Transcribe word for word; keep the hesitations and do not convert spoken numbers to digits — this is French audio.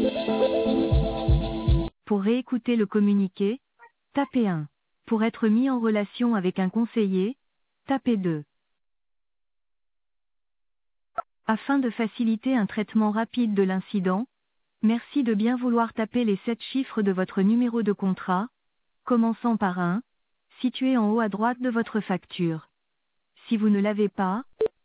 Pour réécouter le communiqué, tapez un. Pour être mis en relation avec un conseiller, tapez deux. Afin de faciliter un traitement rapide de l'incident, merci de bien vouloir taper les sept chiffres de votre numéro de contrat, commençant par un, situé en haut à droite de votre facture. Si vous ne l'avez pas,